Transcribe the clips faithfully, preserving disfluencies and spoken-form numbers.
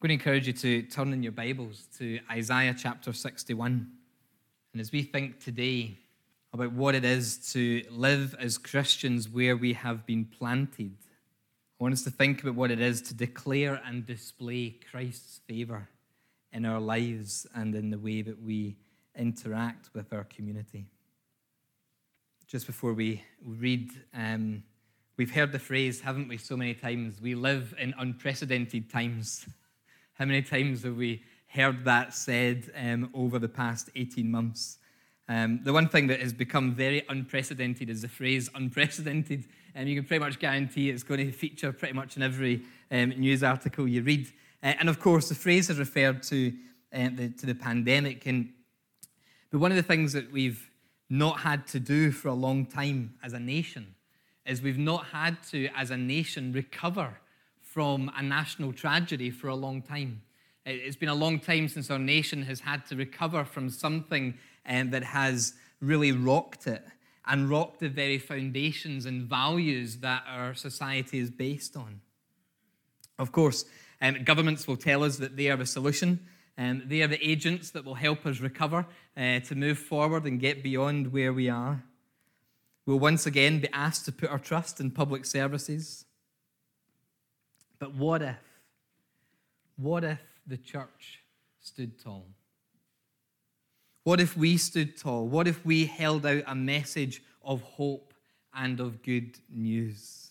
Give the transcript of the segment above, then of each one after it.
I'm going to encourage you to turn in your Bibles to Isaiah chapter sixty-one. And as we think today about what it is to live as Christians where we have been planted, I want us to think about what it is to declare and display Christ's favour in our lives and in the way that we interact with our community. Just before we read, um, we've heard the phrase, haven't we, so many times, we live in unprecedented times. How many times have we heard that said um, over the past eighteen months? Um, the one thing that has become very unprecedented is the phrase unprecedented, and you can pretty much guarantee it's going to feature pretty much in every um, news article you read. Uh, and of course, the phrase has referred to, uh, the, to the pandemic. And, but one of the things that we've not had to do for a long time as a nation is we've not had to, as a nation, recover from a national tragedy for a long time. It's been a long time since our nation has had to recover from something um, that has really rocked it and rocked the very foundations and values that our society is based on. Of course, um, governments will tell us that they are the solution. Um, they are the agents that will help us recover, uh, to move forward and get beyond where we are. We'll once again be asked to put our trust in public services. But what if, what if the church stood tall? What if we stood tall? What if we held out a message of hope and of good news?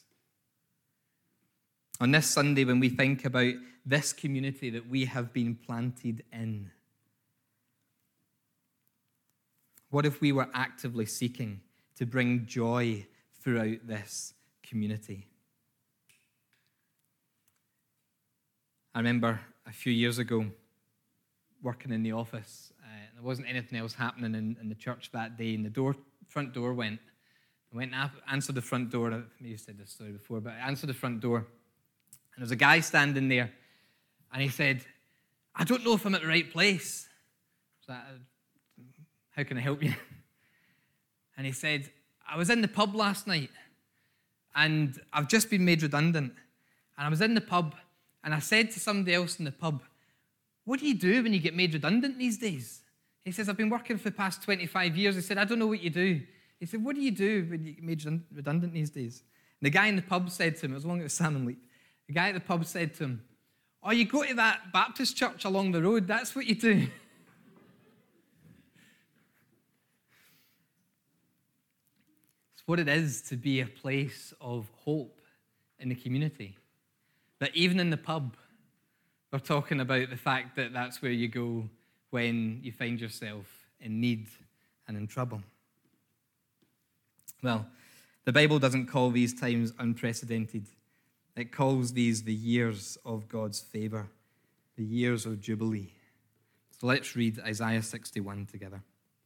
On this Sunday, when we think about this community that we have been planted in, what if we were actively seeking to bring joy throughout this community? I remember a few years ago working in the office. Uh, there wasn't anything else happening in, in the church that day, and the door, front door went. I went and answered the front door. I may have said this story before, but I answered the front door, and there was a guy standing there, and he said, "I don't know if I'm at the right place." So I, how can I help you? And he said, "I was in the pub last night, and I've just been made redundant. And I was in the pub, and I said to somebody else in the pub, 'What do you do when you get made redundant these days?' He says, 'I've been working for the past twenty-five years. He said, 'I don't know what you do.' He said, 'What do you do when you get made redundant these days?' And the guy in the pub said to him, it was along at Salmon Leap, the guy at the pub said to him, 'Oh, you go to that Baptist church along the road, that's what you do.'" It's what it is to be a place of hope in the community. That even in the pub, we're talking about the fact that that's where you go when you find yourself in need and in trouble. Well, the Bible doesn't call these times unprecedented. It calls these the years of God's favor, the years of Jubilee. So let's read Isaiah sixty-one together.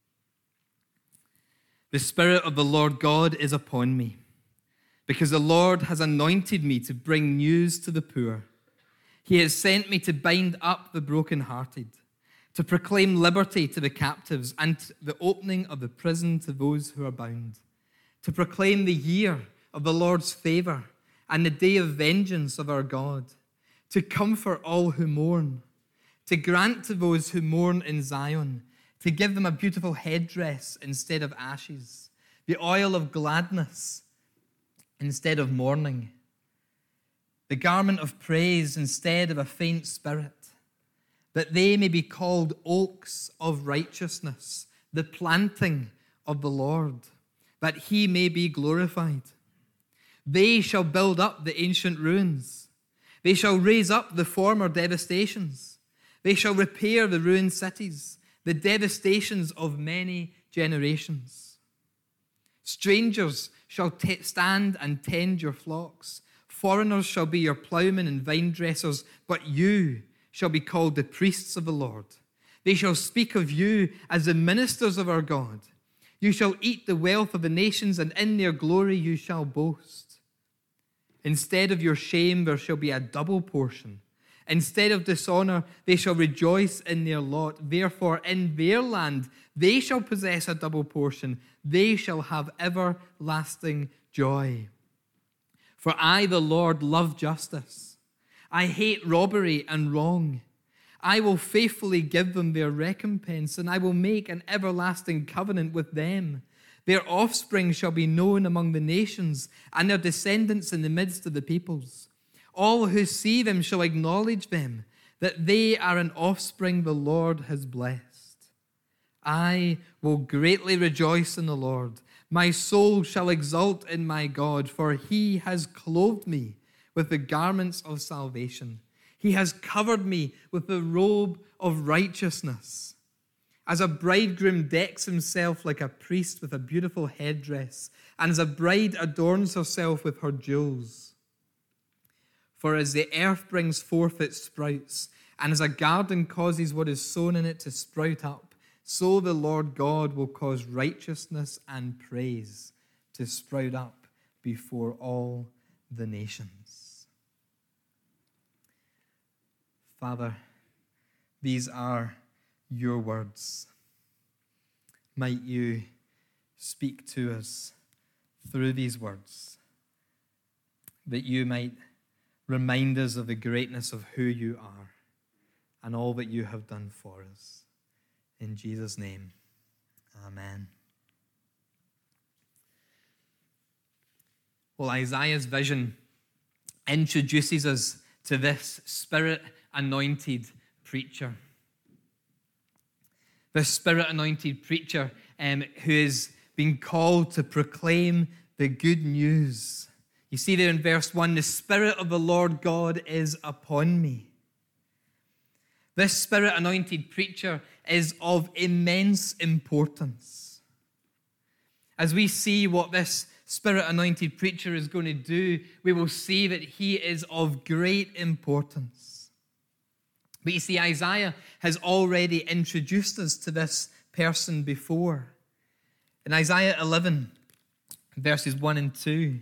"The Spirit of the Lord God is upon me, because the Lord has anointed me to bring news to the poor. He has sent me to bind up the brokenhearted, to proclaim liberty to the captives and the opening of the prison to those who are bound, to proclaim the year of the Lord's favor and the day of vengeance of our God, to comfort all who mourn, to grant to those who mourn in Zion, to give them a beautiful headdress instead of ashes, the oil of gladness instead of mourning, the garment of praise instead of a faint spirit, that they may be called oaks of righteousness, the planting of the Lord, that he may be glorified. They shall build up the ancient ruins. They shall raise up the former devastations. They shall repair the ruined cities, the devastations of many generations. Strangers shall t- stand and tend your flocks. Foreigners shall be your ploughmen and vine dressers, but you shall be called the priests of the Lord. They shall speak of you as the ministers of our God. You shall eat the wealth of the nations, and in their glory you shall boast. Instead of your shame, there shall be a double portion. Instead of dishonor, they shall rejoice in their lot. Therefore, in their land, they shall possess a double portion. They shall have everlasting joy. For I, the Lord, love justice. I hate robbery and wrong. I will faithfully give them their recompense, and I will make an everlasting covenant with them. Their offspring shall be known among the nations, and their descendants in the midst of the peoples. All who see them shall acknowledge them, that they are an offspring the Lord has blessed. I will greatly rejoice in the Lord. My soul shall exult in my God, for he has clothed me with the garments of salvation. He has covered me with the robe of righteousness. As a bridegroom decks himself like a priest with a beautiful headdress, and as a bride adorns herself with her jewels. For as the earth brings forth its sprouts, and as a garden causes what is sown in it to sprout up, so the Lord God will cause righteousness and praise to sprout up before all the nations. Father, these are your words. Might you speak to us through these words, that you might remind us of the greatness of who you are and all that you have done for us. In Jesus' name, amen. Well, Isaiah's vision introduces us to this Spirit-anointed preacher. This Spirit-anointed preacher um, who is being called to proclaim the good news. You see there in verse one, the Spirit of the Lord God is upon me. This Spirit-anointed preacher is of immense importance. As we see what this Spirit-anointed preacher is going to do, we will see that he is of great importance. But you see, Isaiah has already introduced us to this person before. In Isaiah eleven, verses one and two,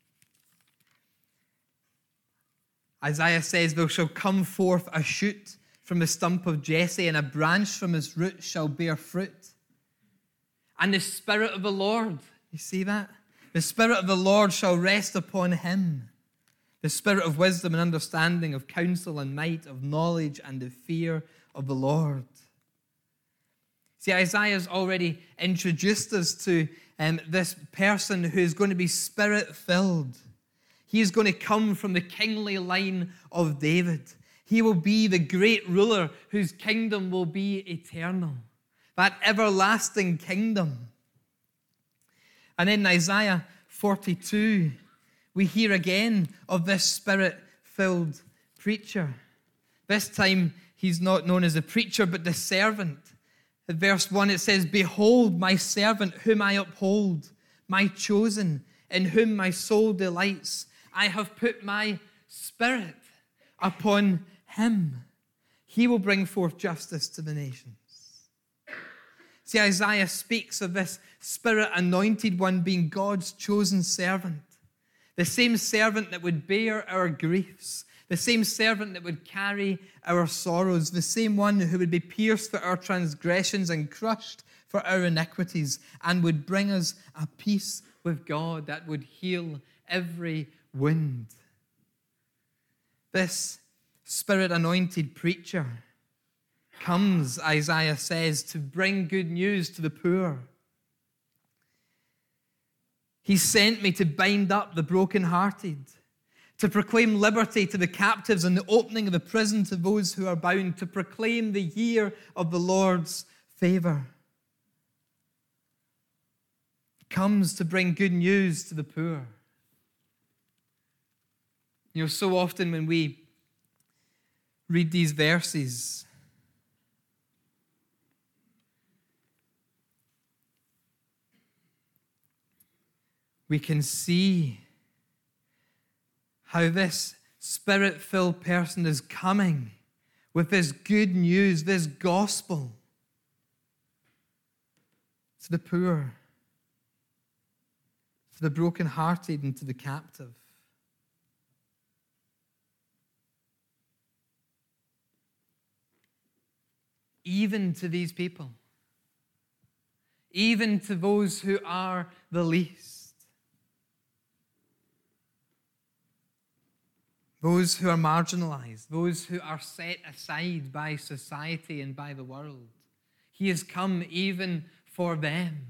Isaiah says, there shall come forth a shoot from the stump of Jesse, and a branch from his root shall bear fruit. And the Spirit of the Lord, you see that? The Spirit of the Lord shall rest upon him. The Spirit of wisdom and understanding, of counsel and might, of knowledge and the fear of the Lord. See, Isaiah's already introduced us to um, this person who is going to be Spirit-filled. He is going to come from the kingly line of David. He will be the great ruler whose kingdom will be eternal. That everlasting kingdom. And in Isaiah forty-two, we hear again of this Spirit-filled preacher. This time, he's not known as a preacher, but the servant. At verse one, it says, behold, my servant whom I uphold, my chosen, in whom my soul delights. I have put my Spirit upon him. He will bring forth justice to the nations. See, Isaiah speaks of this Spirit-anointed one being God's chosen servant. The same servant that would bear our griefs. The same servant that would carry our sorrows. The same one who would be pierced for our transgressions and crushed for our iniquities, and would bring us a peace with God that would heal every wound. This Spirit-anointed preacher comes, Isaiah says, to bring good news to the poor. He sent me to bind up the brokenhearted, to proclaim liberty to the captives and the opening of the prison to those who are bound, to proclaim the year of the Lord's favor. He comes to bring good news to the poor. You know, so often when we read these verses, we can see how this Spirit-filled person is coming with this good news, this gospel to the poor, to the brokenhearted, and to the captive. Even to these people, even to those who are the least. those who are marginalized, those who are set aside by society and by the world. He has come even for them.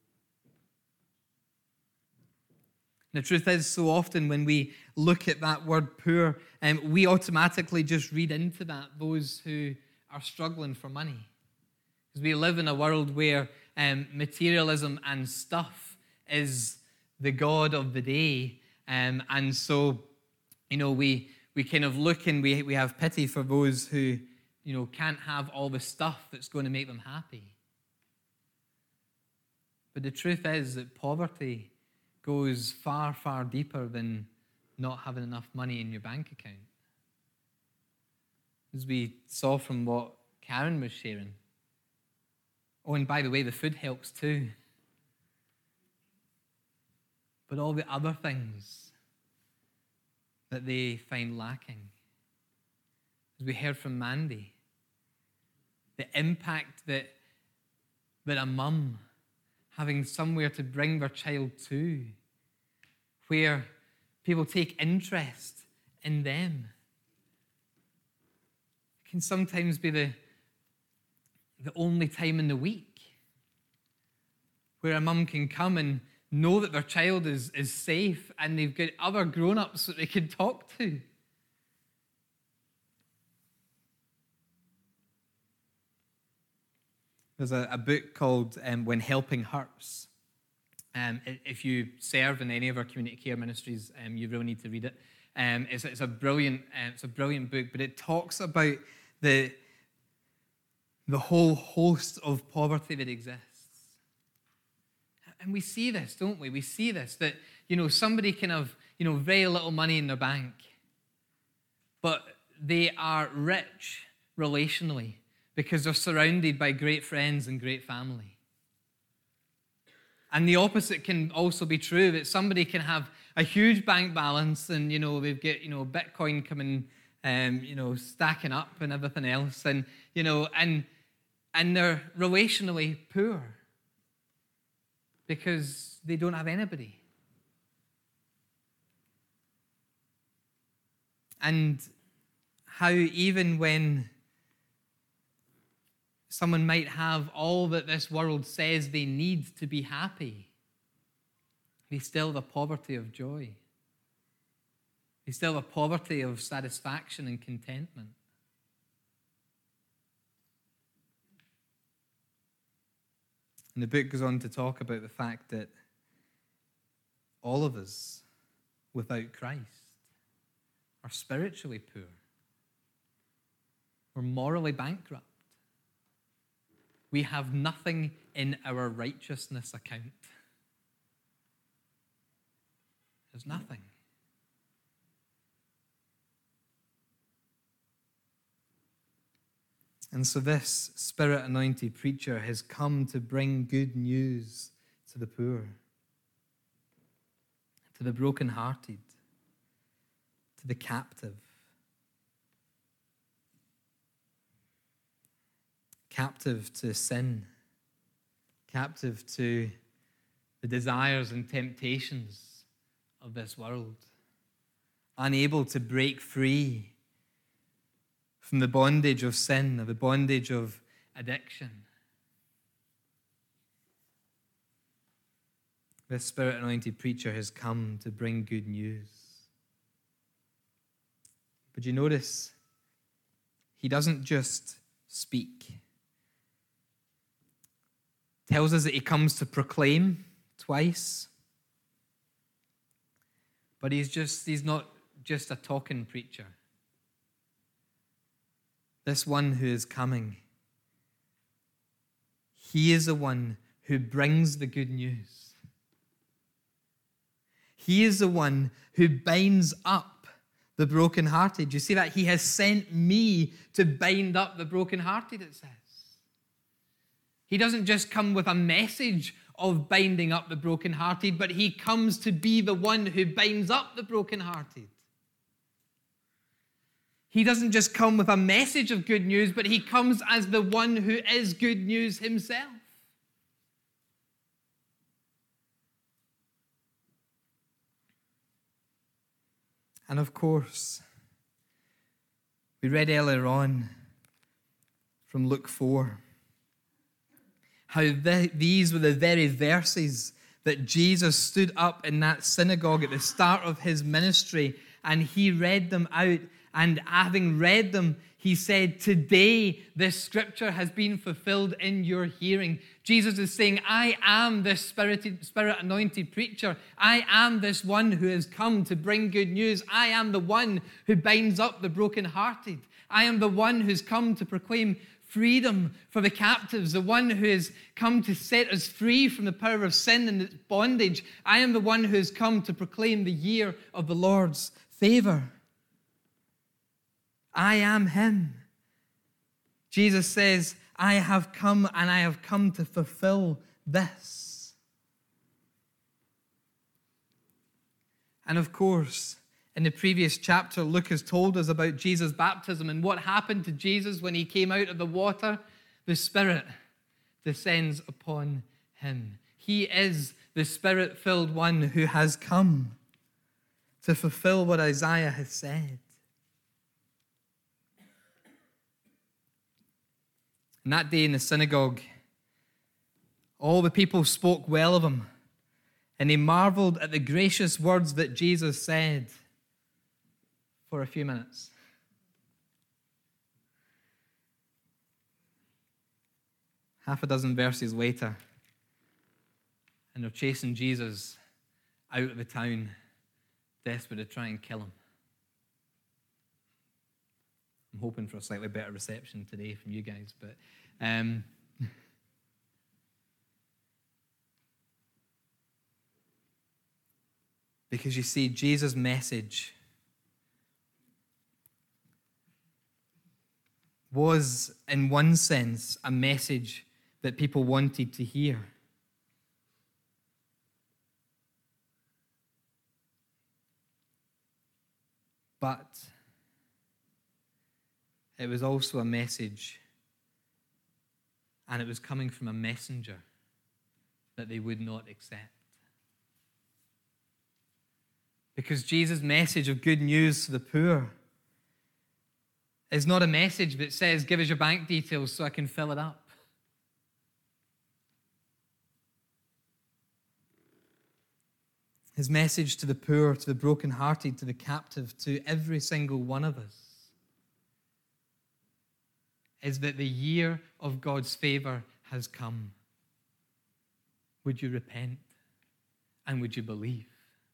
The truth is, so often when we look at that word poor, um, we automatically just read into that those who are struggling for money. Because we live in a world where um, materialism and stuff is the god of the day. Um, and so, you know, we we kind of look and we, we have pity for those who, you know, can't have all the stuff that's going to make them happy. But the truth is that poverty goes far, far deeper than not having enough money in your bank account. As we saw from what Karen was sharing. Oh, and by the way, the food helps too. But all the other things that they find lacking. As we heard from Mandy, the impact that, that a mum having somewhere to bring their child to, where people take interest in them, can sometimes be the, the only time in the week where a mum can come and know that their child is, is safe and they've got other grown-ups that they can talk to. There's a, a book called um, When Helping Hurts. Um, if you serve in any of our community care ministries, um, you really need to read it. Um, it's, it's a brilliant, um, it's a brilliant book, but it talks about the the whole host of poverty that exists. And we see this, don't we? We see this, that, you know, somebody can have, you know, very little money in their bank, but they are rich relationally because they're surrounded by great friends and great family. And the opposite can also be true, that somebody can have a huge bank balance and, you know, they've got, you know, Bitcoin coming, um, you know, stacking up and everything else. And, you know, and, and they're relationally poor because they don't have anybody. And how even when someone might have all that this world says they need to be happy, they still have a poverty of joy. They still have a poverty of satisfaction and contentment. And the book goes on to talk about the fact that all of us, without Christ, are spiritually poor. We're morally bankrupt. We have nothing in our righteousness account. There's nothing. And so this Spirit-anointed preacher has come to bring good news to the poor, to the brokenhearted, to the captive. Captive to sin, captive to the desires and temptations of this world, unable to break free from the bondage of sin or the bondage of addiction. This Spirit-anointed preacher has come to bring good news. But you notice, he doesn't just speak. Tells us that he comes to proclaim twice. But he's just he's not just a talking preacher. This one who is coming, he is the one who brings the good news. He is the one who binds up the brokenhearted. You see that? He has sent me to bind up the brokenhearted, it says. He doesn't just come with a message of binding up the brokenhearted, but he comes to be the one who binds up the brokenhearted. He doesn't just come with a message of good news, but he comes as the one who is good news himself. And of course, We read earlier on from Luke four how the, these were the very verses that Jesus stood up in that synagogue at the start of his ministry, and he read them out. And having read them, he said, today this scripture has been fulfilled in your hearing. Jesus is saying, I am this spirit-anointed preacher. I am this one who has come to bring good news. I am the one who binds up the brokenhearted. I am the one who's come to proclaim freedom for the captives, the one who has come to set us free from the power of sin and its bondage. I am the one who has come to proclaim the year of the Lord's favor. I am him. Jesus says, I have come and I have come to fulfill this. And of course, in the previous chapter, Luke has told us about Jesus' baptism and what happened to Jesus when he came out of the water. The Spirit descends upon him. He is the Spirit-filled one who has come to fulfill what Isaiah has said. And that day in the synagogue, all the people spoke well of him, and they marveled at the gracious words that Jesus said for a few minutes. Half a dozen verses later, and they're chasing Jesus out of the town, desperate to try and kill him. I'm hoping for a slightly better reception today from you guys, but um, because you see, Jesus' message was, in one sense, a message that people wanted to hear. But it was also a message, and it was coming from a messenger that they would not accept. Because Jesus' message of good news to the poor is not a message that says, give us your bank details so I can fill it up. His message to the poor, to the brokenhearted, to the captive, to every single one of us is that the year of God's favor has come. Would you repent? And would you believe?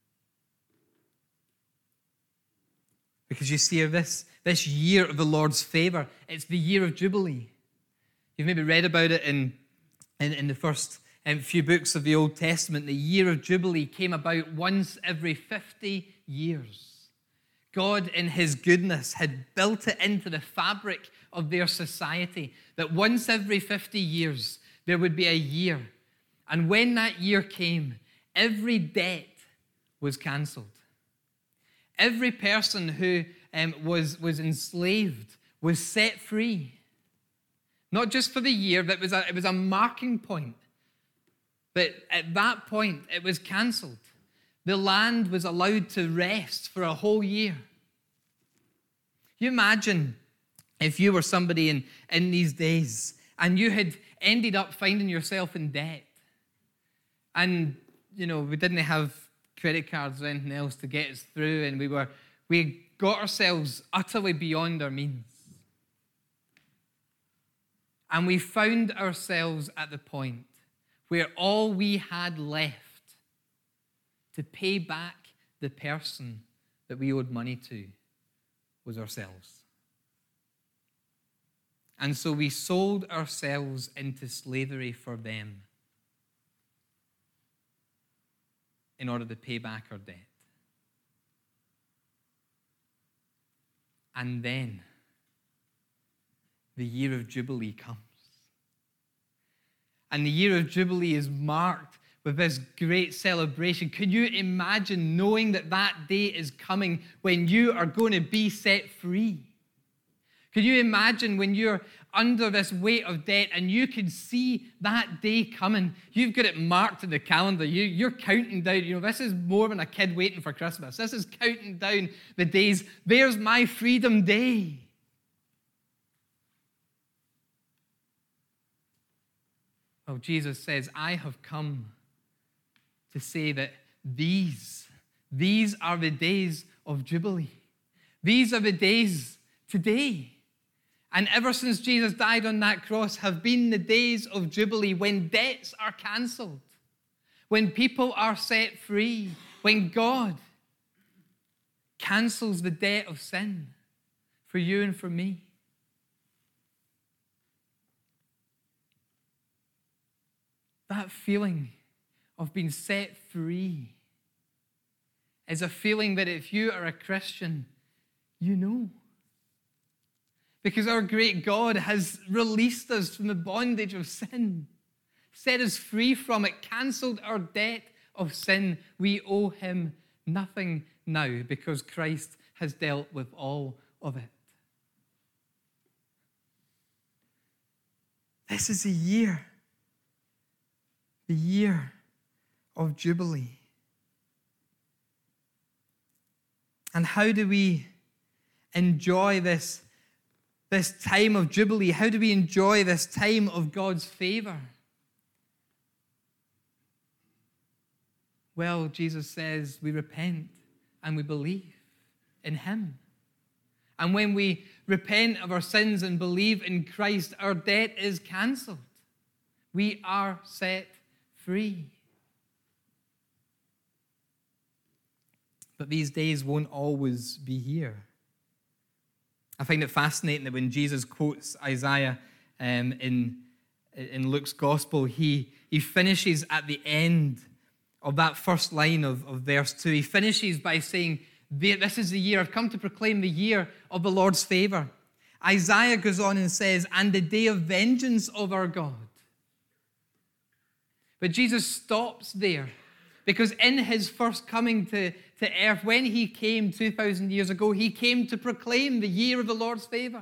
Because you see, this, this year of the Lord's favor, it's the year of Jubilee. You've maybe read about it in, in, in the first um, few books of the Old Testament. The year of Jubilee came about once every fifty years. God, in his goodness, had built it into the fabric of their society that once every fifty years, there would be a year. And when that year came, every debt was cancelled. Every person who um, was, was enslaved was set free. Not just for the year, but it was, a, it was a marking point. But at that point, it was cancelled. The land was allowed to rest for a whole year. You imagine if you were somebody in, in these days and you had ended up finding yourself in debt. And, you know, we didn't have credit cards or anything else to get us through, and we were we got ourselves utterly beyond our means. And we found ourselves at the point where all we had left to pay back the person that we owed money to was ourselves. And so we sold ourselves into slavery for them in order to pay back our debt. And then the year of Jubilee comes. And the year of Jubilee is marked with this great celebration. Could you imagine knowing that that day is coming when you are going to be set free? Could you imagine when you're under this weight of debt and you can see that day coming? You've got it marked in the calendar. You, you're counting down. You know, this is more than a kid waiting for Christmas. This is counting down the days. There's my freedom day. Well, Jesus says, I have come to say that these, these are the days of Jubilee. These are the days today. And ever since Jesus died on that cross have been the days of Jubilee when debts are cancelled, when people are set free, when God cancels the debt of sin for you and for me. That feeling of being set free is a feeling that if you are a Christian, you know. Because our great God has released us from the bondage of sin, set us free from it, cancelled our debt of sin. We owe him nothing now because Christ has dealt with all of it. This is a year, the year of Jubilee. And how do we enjoy this, this time of Jubilee? How do we enjoy this time of God's favor? Well, Jesus says we repent and we believe in him. And when we repent of our sins and believe in Christ, our debt is cancelled. We are set free. But these days won't always be here. I find it fascinating that when Jesus quotes Isaiah um, in, in Luke's gospel, he, he finishes at the end of that first line of, of verse two. He finishes by saying, this is the year, I've come to proclaim the year of the Lord's favor. Isaiah goes on and says, and the day of vengeance of our God. But Jesus stops there because in his first coming to, to earth, when he came two thousand years ago, he came to proclaim the year of the Lord's favor.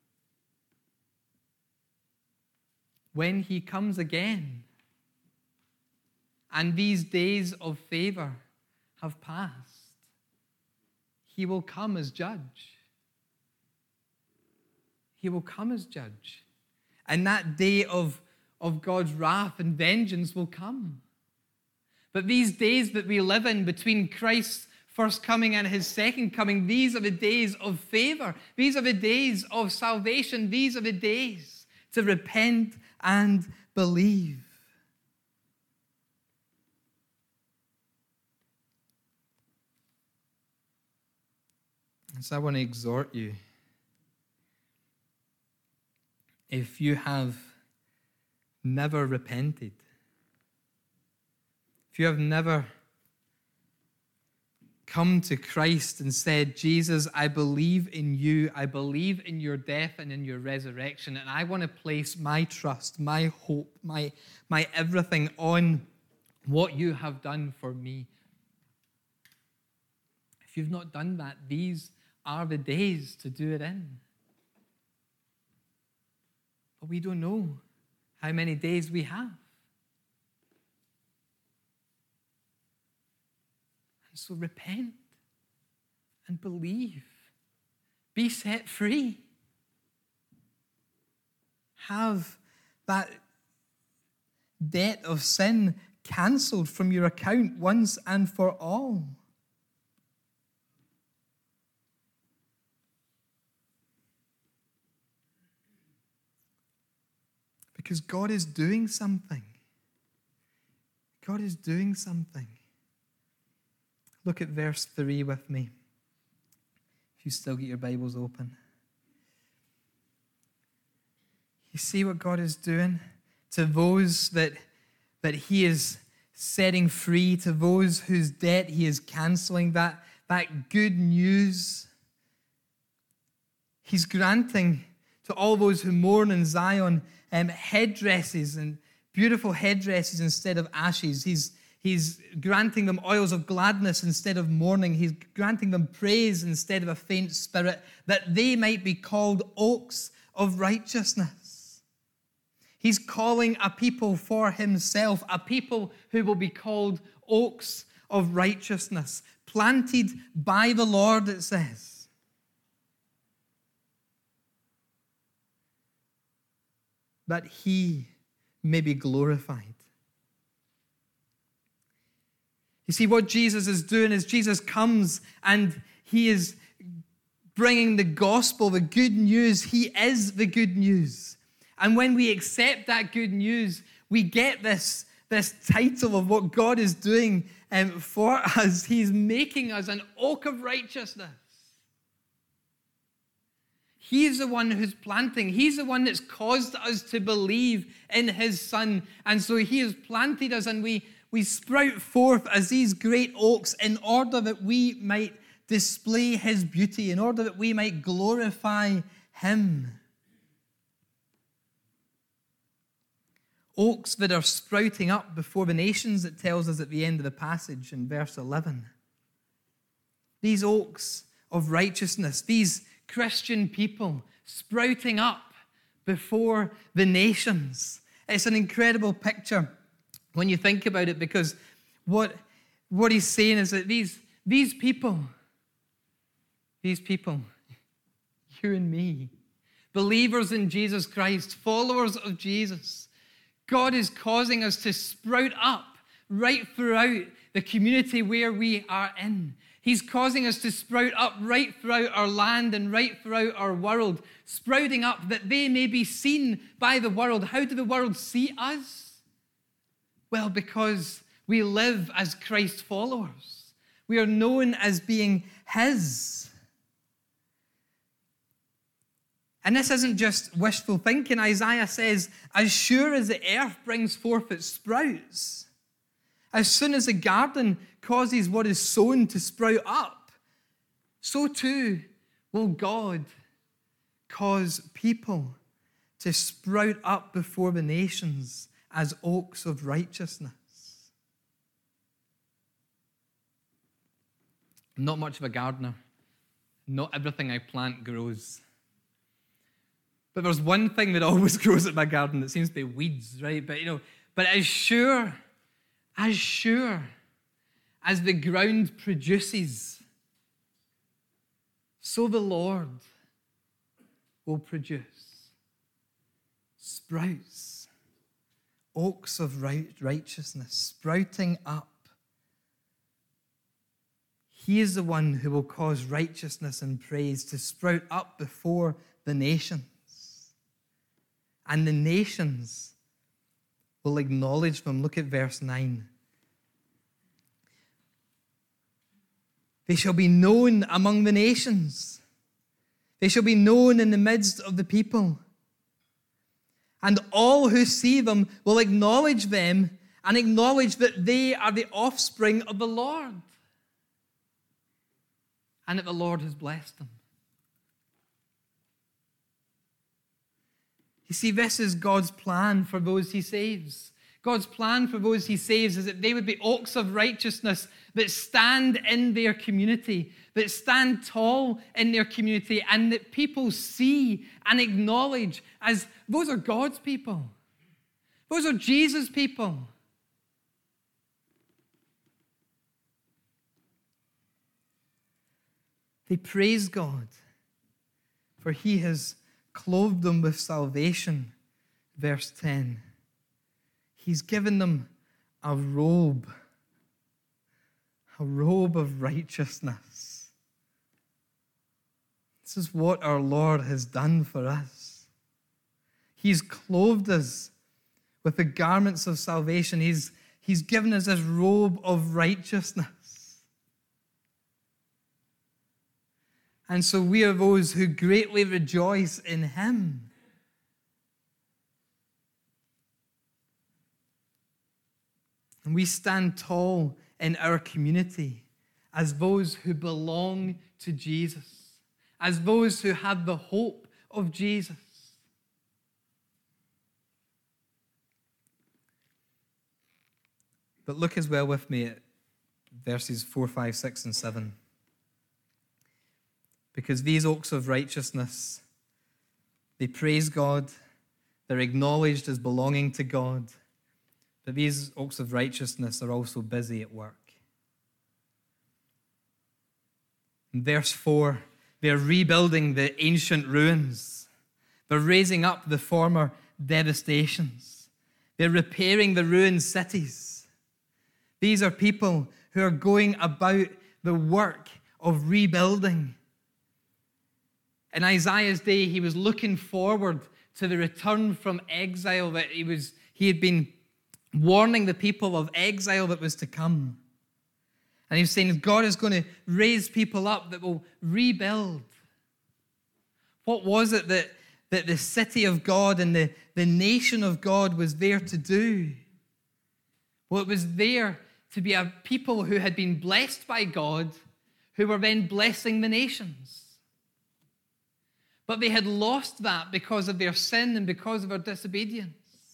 When he comes again, and these days of favor have passed, he will come as judge. He will come as judge. And that day of, of God's wrath and vengeance will come. But these days that we live in between Christ's first coming and his second coming, these are the days of favor. These are the days of salvation. These are the days to repent and believe. And so I want to exhort you. If you have never repented, if you have never come to Christ and said, Jesus, I believe in you, I believe in your death and in your resurrection, and I want to place my trust, my hope, my, my everything on what you have done for me. If you've not done that, these are the days to do it in. But we don't know how many days we have. And so repent and believe. Be set free. Have that debt of sin cancelled from your account once and for all. Because God is doing something. God is doing something. Look at verse three with me. If you still get your Bibles open. You see what God is doing to those that, that he is setting free, to those whose debt he is cancelling, that, that good news. He's granting to all those who mourn in Zion um, headdresses and beautiful headdresses instead of ashes. He's, he's granting them oils of gladness instead of mourning. He's granting them praise instead of a faint spirit, that they might be called oaks of righteousness. He's calling a people for himself, a people who will be called oaks of righteousness, planted by the Lord, it says. That he may be glorified. You see, what Jesus is doing is Jesus comes and he is bringing the gospel, the good news. He is the good news. And when we accept that good news, we get this, this title of what God is doing um, for us. He's making us an oak of righteousness. He's the one who's planting. He's the one that's caused us to believe in his Son. And so he has planted us, and we, we sprout forth as these great oaks in order that we might display his beauty, in order that we might glorify him. Oaks that are sprouting up before the nations, it tells us at the end of the passage in verse eleven. These oaks of righteousness, these Christian people sprouting up before the nations. It's an incredible picture when you think about it, because what, what he's saying is that these, these people, these people, you and me, believers in Jesus Christ, followers of Jesus, God is causing us to sprout up right throughout the community where we are in. He's causing us to sprout up right throughout our land and right throughout our world, sprouting up that they may be seen by the world. How do the world see us? Well, because we live as Christ followers. We are known as being his. And this isn't just wishful thinking. Isaiah says, as sure as the earth brings forth its sprouts, as soon as the garden causes what is sown to sprout up, so too will God cause people to sprout up before the nations as oaks of righteousness. I'm not much of a gardener. Not everything I plant grows. But there's one thing that always grows at my garden that seems to be weeds, right? But you know, but as sure, as sure as the ground produces, so the Lord will produce sprouts, oaks of righteousness, sprouting up. He is the one who will cause righteousness and praise to sprout up before the nations. And the nations will acknowledge them. Look at verse nine. They shall be known among the nations. They shall be known in the midst of the people. And all who see them will acknowledge them and acknowledge that they are the offspring of the Lord, and that the Lord has blessed them. You see, this is God's plan for those he saves. God's plan for those he saves is that they would be oaks of righteousness that stand in their community, that stand tall in their community, and that people see and acknowledge as those are God's people. Those are Jesus' people. They praise God, for he has clothed them with salvation. Verse ten. He's given them a robe, a robe of righteousness. This is what our Lord has done for us. He's clothed us with the garments of salvation. He's, he's given us this robe of righteousness. And so we are those who greatly rejoice in him. And we stand tall in our community as those who belong to Jesus, as those who have the hope of Jesus. But look as well with me at verses four, five, six, and seven. Because these oaks of righteousness, they praise God, they're acknowledged as belonging to God, but these oaks of righteousness are also busy at work. In verse four, they're rebuilding the ancient ruins. They're raising up the former devastations. They're repairing the ruined cities. These are people who are going about the work of rebuilding. In Isaiah's day, he was looking forward to the return from exile that he was, he had been warning the people of exile that was to come. And he was saying God is going to raise people up that will rebuild. What was it that, that the city of God and the, the nation of God was there to do? Well, it was there to be a people who had been blessed by God, who were then blessing the nations. But they had lost that because of their sin and because of their disobedience.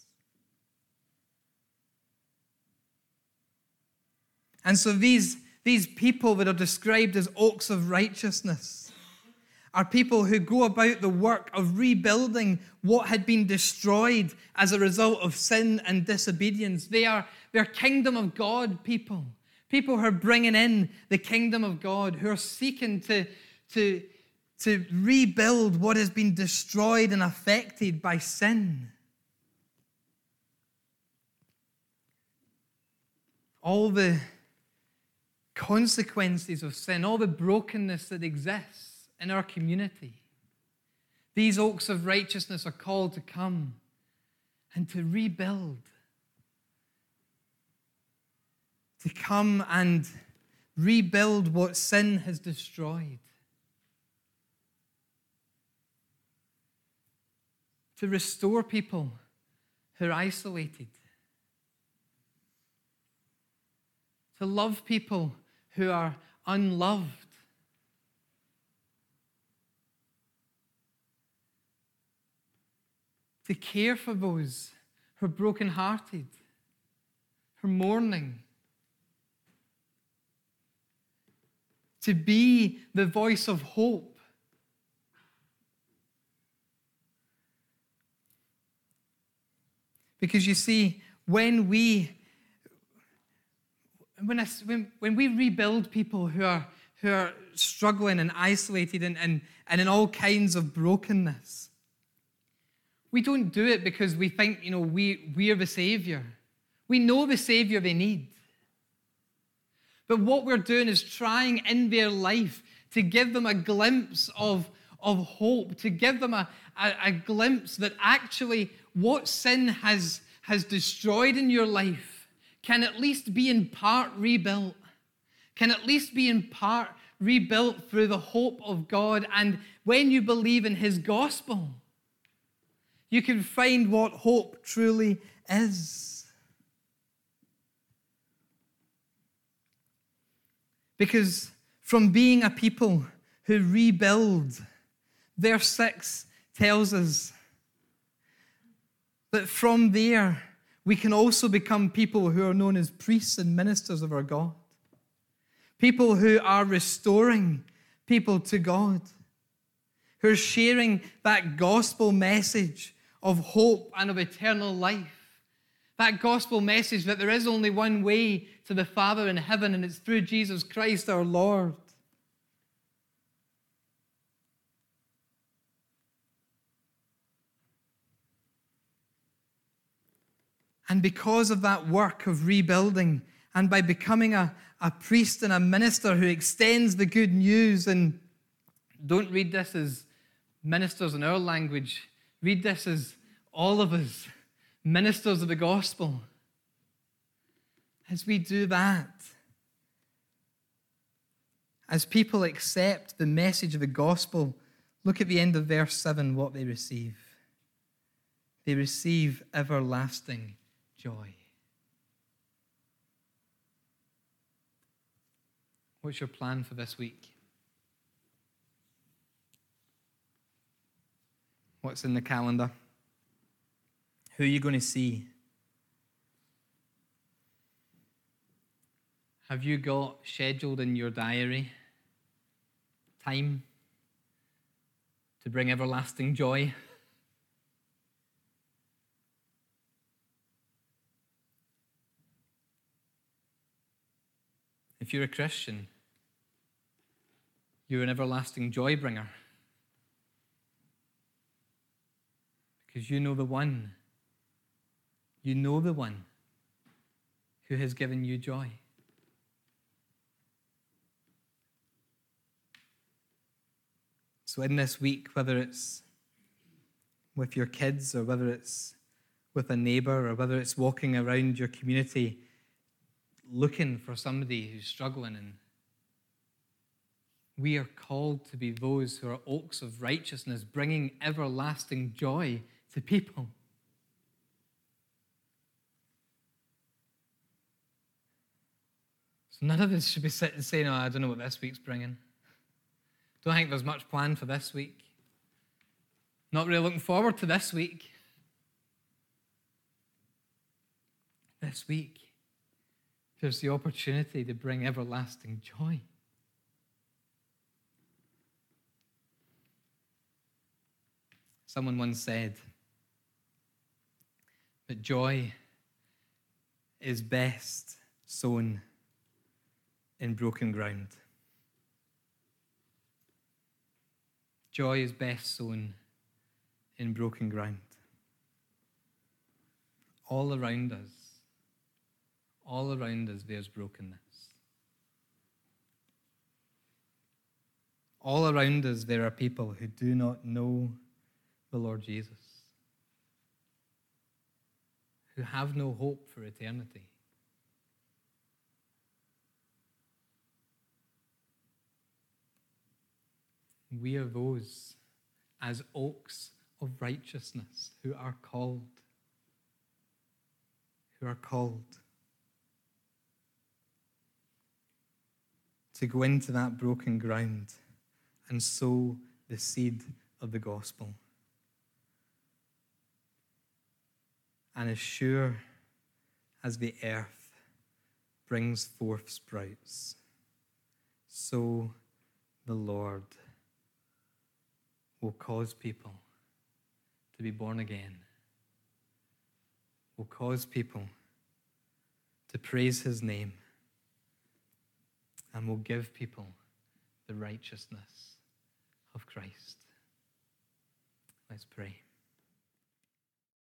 And so these, these people that are described as oaks of righteousness are people who go about the work of rebuilding what had been destroyed as a result of sin and disobedience. They are they're kingdom of God people. People who are bringing in the kingdom of God, who are seeking to, to, to rebuild what has been destroyed and affected by sin. All the consequences of sin, all the brokenness that exists in our community. These oaks of righteousness are called to come and to rebuild. To come and rebuild what sin has destroyed. To restore people who are isolated. To love people who are unloved. To care for those who are brokenhearted, who are mourning. To be the voice of hope. Because you see, when we when, I, when, when we rebuild people who are who are struggling and isolated and, and, and in all kinds of brokenness, we don't do it because we think, you know, we, we're the Savior. We know the Savior they need. But what we're doing is trying in their life to give them a glimpse of, of hope, to give them a, a, a glimpse that actually what sin has, has destroyed in your life can at least be in part rebuilt, can at least be in part rebuilt through the hope of God. And when you believe in His gospel, you can find what hope truly is. Because from being a people who rebuild, verse six tells us that from there we can also become people who are known as priests and ministers of our God. People who are restoring people to God, who are sharing that gospel message of hope and of eternal life. That gospel message that there is only one way to the Father in heaven, and it's through Jesus Christ our Lord. And because of that work of rebuilding, and by becoming a, a priest and a minister who extends the good news, and don't read this as ministers in our language, read this as all of us, ministers of the gospel. As we do that, as people accept the message of the gospel, look at the end of verse seven, what they receive. They receive everlasting joy. What's your plan for this week? What's in the calendar? Who are you going to see? Have you got scheduled in your diary time to bring everlasting joy? If you're a Christian, you're an everlasting joy bringer. Because you know the one You know the one who has given you joy. So in this week, whether it's with your kids or whether it's with a neighbor or whether it's walking around your community looking for somebody who's struggling, and we are called to be those who are oaks of righteousness, bringing everlasting joy to people. So none of us should be sitting saying, oh, I don't know what this week's bringing. Don't think there's much planned for this week. Not really looking forward to this week. This week, there's the opportunity to bring everlasting joy. Someone once said that joy is best sown in broken ground. Joy is best sown in broken ground. All around us, all around us, there's brokenness. All around us, there are people who do not know the Lord Jesus, who have no hope for eternity. We are those as oaks of righteousness who are called, who are called to go into that broken ground and sow the seed of the gospel. And as sure as the earth brings forth sprouts, so the Lord will cause people to be born again, will cause people to praise his name, and will give people the righteousness of Christ. Let's pray.